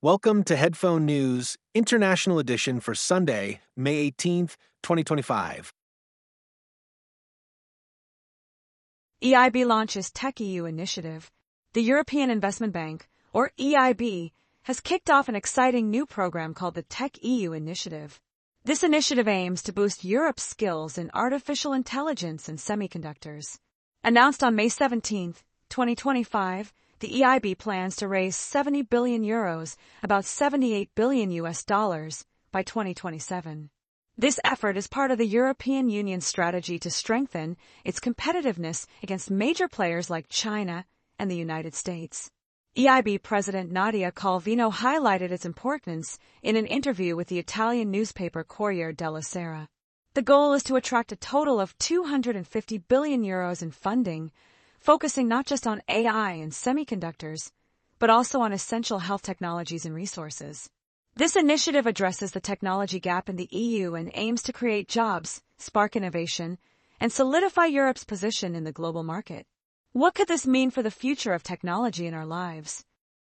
Welcome to Headphone News, International Edition for Sunday, May 18th, 2025. EIB launches TechEU initiative. The European Investment Bank, or EIB, has kicked off an exciting new program called the TechEU initiative. This initiative aims to boost Europe's skills in artificial intelligence and semiconductors. Announced on May 17, 2025, the EIB plans to raise 70 billion euros, about $78 billion by 2027. This effort is part of the European Union's strategy to strengthen its competitiveness against major players like China and the United States. EIB President Nadia Calvino highlighted its importance in an interview with the Italian newspaper Corriere della Sera. The goal is to attract a total of 250 billion euros in funding, focusing not just on AI and semiconductors, but also on essential health technologies and resources. This initiative addresses the technology gap in the EU and aims to create jobs, spark innovation, and solidify Europe's position in the global market. What could this mean for the future of technology in our lives?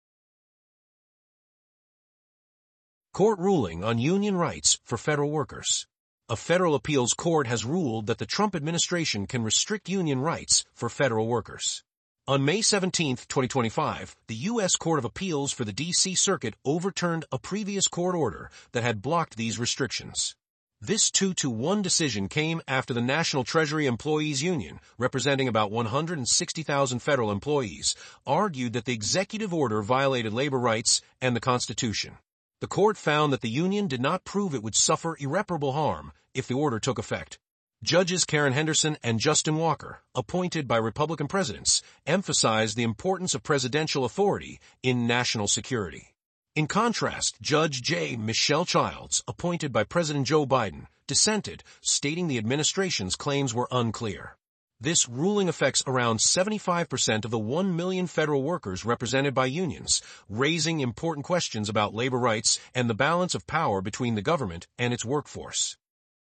Court ruling on union rights for federal workers. A federal appeals court has ruled that the Trump administration can restrict union rights for federal workers. On May 17, 2025, the U.S. Court of Appeals for the D.C. Circuit overturned a previous court order that had blocked these restrictions. This 2-1 decision came after the National Treasury Employees Union, representing about 160,000 federal employees, argued that the executive order violated labor rights and the Constitution. The court found that the union did not prove it would suffer irreparable harm if the order took effect. Judges Karen Henderson and Justin Walker, appointed by Republican presidents, emphasized the importance of presidential authority in national security. In contrast, Judge J. Michelle Childs, appointed by President Joe Biden, dissented, stating the administration's claims were unclear. This ruling affects around 75% of the 1 million federal workers represented by unions, raising important questions about labor rights and the balance of power between the government and its workforce.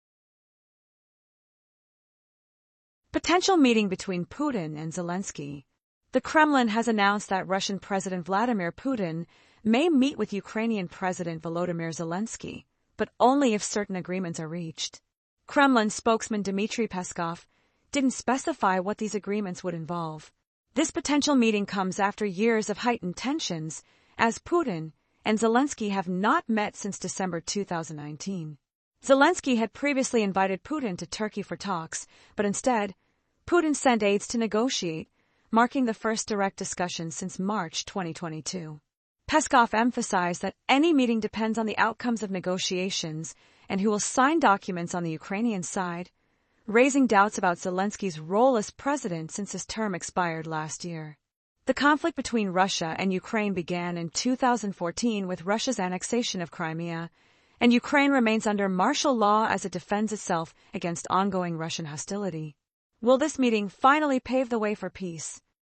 Potential meeting between Putin and Zelensky. The Kremlin has announced that Russian President Vladimir Putin may meet with Ukrainian President Volodymyr Zelensky, but only if certain agreements are reached. Kremlin spokesman Dmitry Peskov didn't specify what these agreements would involve. This potential meeting comes after years of heightened tensions, as Putin and Zelensky have not met since December 2019. Zelensky had previously invited Putin to Turkey for talks, but instead, Putin sent aides to negotiate, marking the first direct discussion since March 2022. Peskov emphasized that any meeting depends on the outcomes of negotiations and who will sign documents on the Ukrainian side, raising doubts about Zelensky's role as president since his term expired last year. The conflict between Russia and Ukraine began in 2014 with Russia's annexation of Crimea, and Ukraine remains under martial law as it defends itself against ongoing Russian hostility. Will this meeting finally pave the way for peace?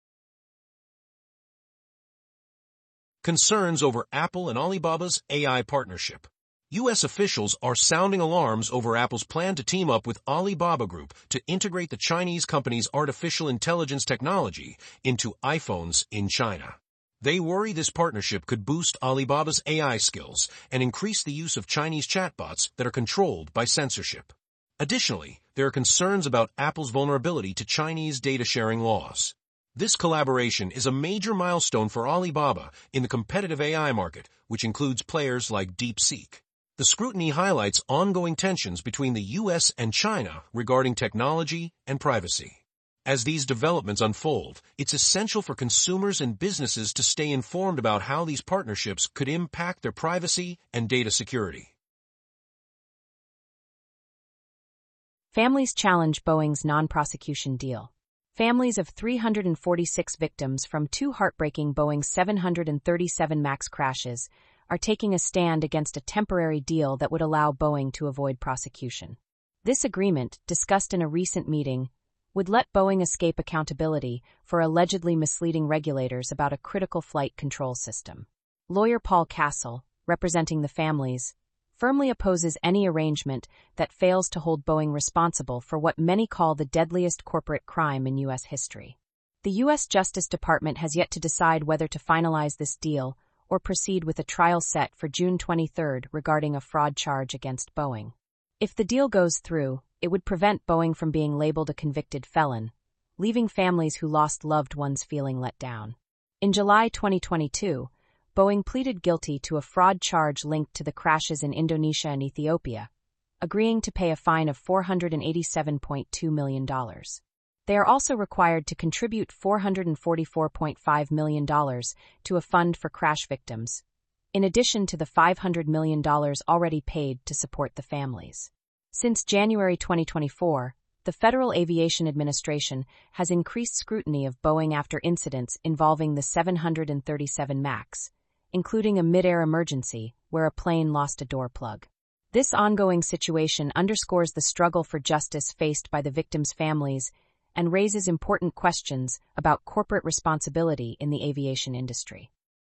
Concerns over Apple and Alibaba's AI partnership. U.S. officials are sounding alarms over Apple's plan to team up with Alibaba Group to integrate the Chinese company's artificial intelligence technology into iPhones in China. They worry this partnership could boost Alibaba's AI skills and increase the use of Chinese chatbots that are controlled by censorship. Additionally, there are concerns about Apple's vulnerability to Chinese data-sharing laws. This collaboration is a major milestone for Alibaba in the competitive AI market, which includes players like DeepSeek. The scrutiny highlights ongoing tensions between the U.S. and China regarding technology and privacy. As these developments unfold, it's essential for consumers and businesses to stay informed about how these partnerships could impact their privacy and data security. Families challenge Boeing's non-prosecution deal. Families of 346 victims from two heartbreaking Boeing 737 MAX crashes are taking a stand against a temporary deal that would allow Boeing to avoid prosecution. This agreement, discussed in a recent meeting, would let Boeing escape accountability for allegedly misleading regulators about a critical flight control system. Lawyer Paul Castle, representing the families, firmly opposes any arrangement that fails to hold Boeing responsible for what many call the deadliest corporate crime in U.S. history. The U.S. Justice Department has yet to decide whether to finalize this deal or proceed with a trial set for June 23 regarding a fraud charge against Boeing. If the deal goes through, it would prevent Boeing from being labeled a convicted felon, leaving families who lost loved ones feeling let down. In July 2022, Boeing pleaded guilty to a fraud charge linked to the crashes in Indonesia and Ethiopia, agreeing to pay a fine of $487.2 million. They are also required to contribute $444.5 million to a fund for crash victims, in addition to the $500 million already paid to support the families. Since January 2024, the Federal Aviation Administration has increased scrutiny of Boeing after incidents involving the 737 MAX, including a mid-air emergency where a plane lost a door plug. This ongoing situation underscores the struggle for justice faced by the victims' families and raises important questions about corporate responsibility in the aviation industry.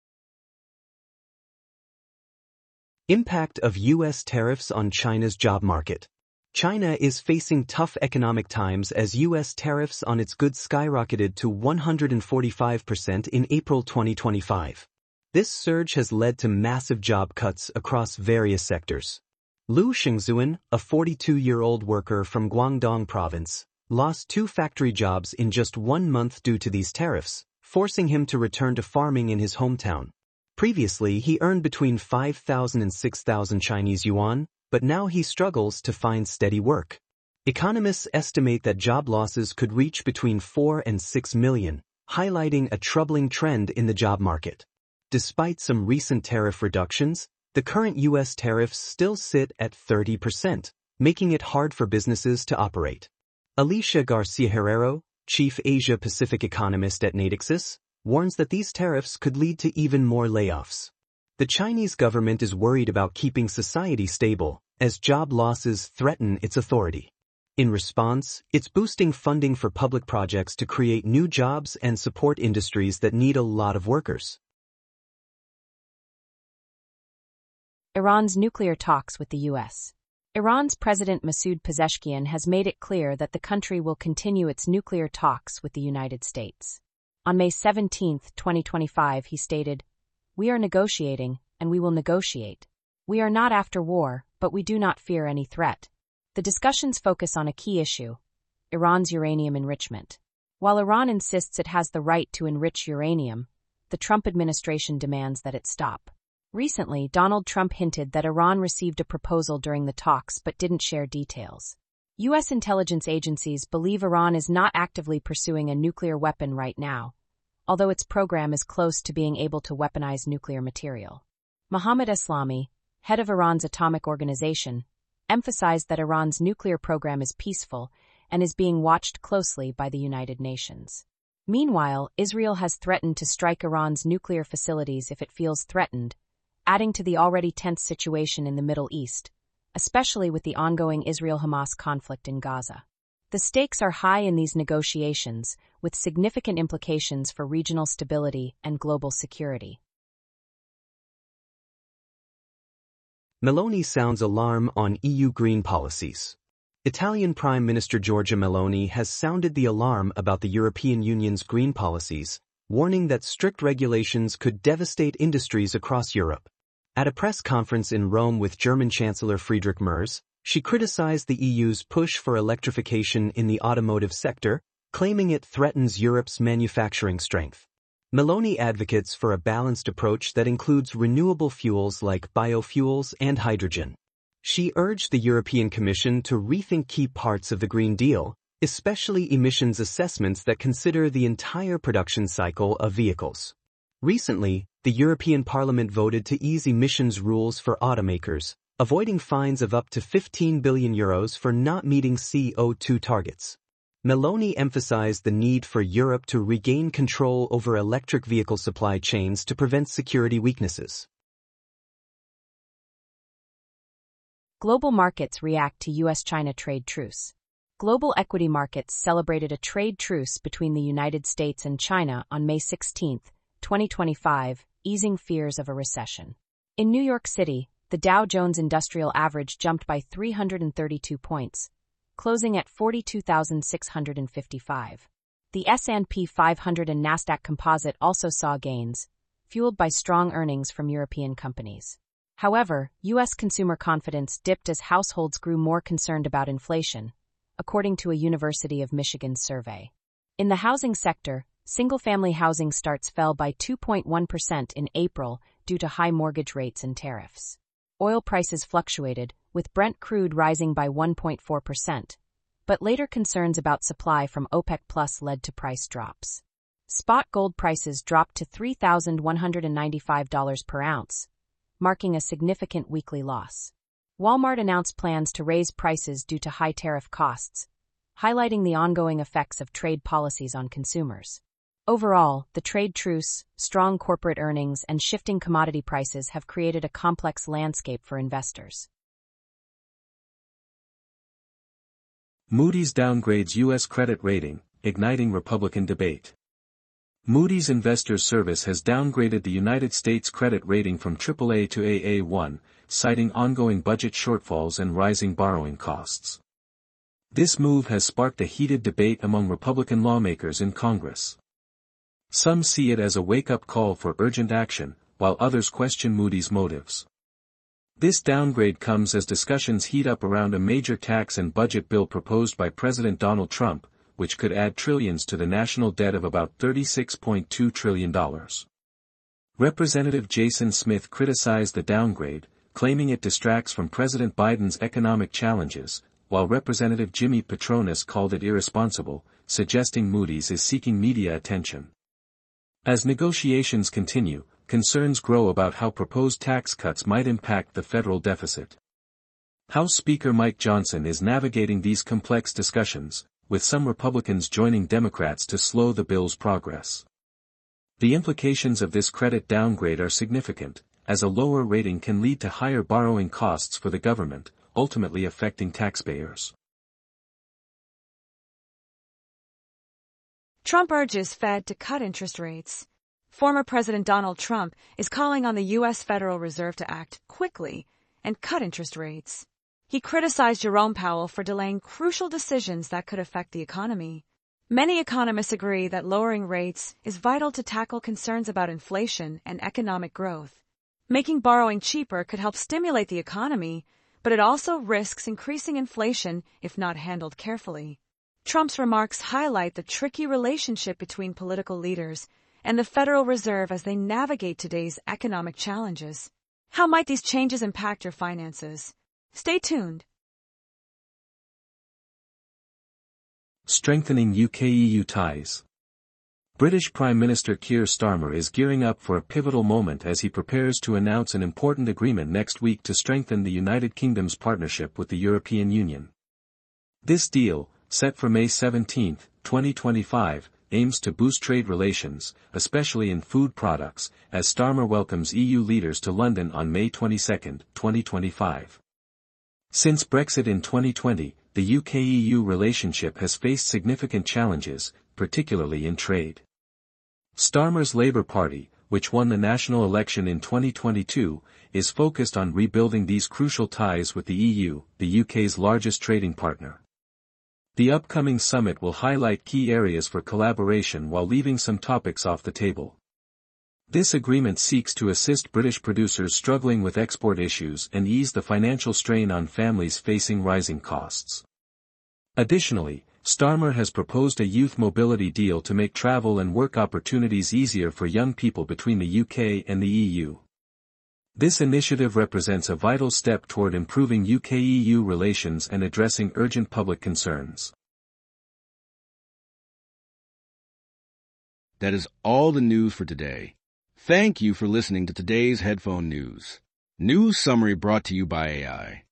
Impact of U.S. tariffs on China's job market. China is facing tough economic times as U.S. tariffs on its goods skyrocketed to 145% in April 2025. This surge has led to massive job cuts across various sectors. Liu Xingzuan, a 42-year-old worker from Guangdong province, lost 2 factory jobs in just 1 month due to these tariffs, forcing him to return to farming in his hometown. Previously, he earned between 5,000 and 6,000 Chinese yuan, but now he struggles to find steady work. Economists estimate that job losses could reach between 4 and 6 million, highlighting a troubling trend in the job market. Despite some recent tariff reductions, the current U.S. tariffs still sit at 30%, making it hard for businesses to operate. Alicia Garcia Herrero, chief Asia-Pacific economist at Natixis, warns that these tariffs could lead to even more layoffs. The Chinese government is worried about keeping society stable, as job losses threaten its authority. In response, it's boosting funding for public projects to create new jobs and support industries that need a lot of workers. Iran's nuclear talks with the U.S. Iran's President Masoud Pezeshkian has made it clear that the country will continue its nuclear talks with the United States. On May 17, 2025, he stated, "We are negotiating, and we will negotiate. We are not after war, but we do not fear any threat." The discussions focus on a key issue: Iran's uranium enrichment. While Iran insists it has the right to enrich uranium, the Trump administration demands that it stop. Recently, Donald Trump hinted that Iran received a proposal during the talks but didn't share details. U.S. intelligence agencies believe Iran is not actively pursuing a nuclear weapon right now, although its program is close to being able to weaponize nuclear material. Mohammad Eslami, head of Iran's atomic organization, emphasized that Iran's nuclear program is peaceful and is being watched closely by the United Nations. Meanwhile, Israel has threatened to strike Iran's nuclear facilities if it feels threatened, adding to the already tense situation in the Middle East, especially with the ongoing Israel-Hamas conflict in Gaza. The stakes are high in these negotiations, with significant implications for regional stability and global security. Meloni sounds alarm on EU green policies. Italian Prime Minister Giorgia Meloni has sounded the alarm about the European Union's green policies, warning that strict regulations could devastate industries across Europe. At a press conference in Rome with German Chancellor Friedrich Merz, she criticized the EU's push for electrification in the automotive sector, claiming it threatens Europe's manufacturing strength. Meloni advocates for a balanced approach that includes renewable fuels like biofuels and hydrogen. She urged the European Commission to rethink key parts of the Green Deal, especially emissions assessments that consider the entire production cycle of vehicles. Recently, the European Parliament voted to ease emissions rules for automakers, avoiding fines of up to €15 billion for not meeting CO2 targets. Meloni emphasized the need for Europe to regain control over electric vehicle supply chains to prevent security weaknesses. Global markets react to U.S.-China trade truce. Global equity markets celebrated a trade truce between the United States and China on May 16, 2025, easing fears of a recession. In New York City, the Dow Jones Industrial Average jumped by 332 points, closing at 42,655. The S&P 500 and Nasdaq Composite also saw gains, fueled by strong earnings from European companies. However, U.S. consumer confidence dipped as households grew more concerned about inflation, according to a University of Michigan survey. In the housing sector, single-family housing starts fell by 2.1% in April due to high mortgage rates and tariffs. Oil prices fluctuated, with Brent crude rising by 1.4%, but later concerns about supply from OPEC Plus led to price drops. Spot gold prices dropped to $3,195 per ounce, marking a significant weekly loss. Walmart announced plans to raise prices due to high tariff costs, highlighting the ongoing effects of trade policies on consumers. Overall, the trade truce, strong corporate earnings, and shifting commodity prices have created a complex landscape for investors. Moody's downgrades U.S. credit rating, igniting Republican debate. Moody's Investors Service has downgraded the United States credit rating from AAA to AA1, citing ongoing budget shortfalls and rising borrowing costs. This move has sparked a heated debate among Republican lawmakers in Congress. Some see it as a wake-up call for urgent action, while others question Moody's motives. This downgrade comes as discussions heat up around a major tax and budget bill proposed by President Donald Trump, which could add trillions to the national debt of about $36.2 trillion. Representative Jason Smith criticized the downgrade, claiming it distracts from President Biden's economic challenges, while Representative Jimmy Patronis called it irresponsible, suggesting Moody's is seeking media attention. As negotiations continue, concerns grow about how proposed tax cuts might impact the federal deficit. House Speaker Mike Johnson is navigating these complex discussions, with some Republicans joining Democrats to slow the bill's progress. The implications of this credit downgrade are significant, as a lower rating can lead to higher borrowing costs for the government, ultimately affecting taxpayers. Trump urges Fed to cut interest rates. Former President Donald Trump is calling on the U.S. Federal Reserve to act quickly and cut interest rates. He criticized Jerome Powell for delaying crucial decisions that could affect the economy. Many economists agree that lowering rates is vital to tackle concerns about inflation and economic growth. Making borrowing cheaper could help stimulate the economy, but it also risks increasing inflation if not handled carefully. Trump's remarks highlight the tricky relationship between political leaders and the Federal Reserve as they navigate today's economic challenges. How might these changes impact your finances? Stay tuned. Strengthening UK-EU ties. British Prime Minister Keir Starmer is gearing up for a pivotal moment as he prepares to announce an important agreement next week to strengthen the United Kingdom's partnership with the European Union. This deal, set for May 17, 2025, aims to boost trade relations, especially in food products, as Starmer welcomes EU leaders to London on May 22, 2025. Since Brexit in 2020, the UK-EU relationship has faced significant challenges, particularly in trade. Starmer's Labour Party, which won the national election in 2022, is focused on rebuilding these crucial ties with the EU, the UK's largest trading partner. The upcoming summit will highlight key areas for collaboration while leaving some topics off the table. This agreement seeks to assist British producers struggling with export issues and ease the financial strain on families facing rising costs. Additionally, Starmer has proposed a youth mobility deal to make travel and work opportunities easier for young people between the UK and the EU. This initiative represents a vital step toward improving UK-EU relations and addressing urgent public concerns. That is all the news for today. Thank you for listening to today's Headphone News. News summary brought to you by AI.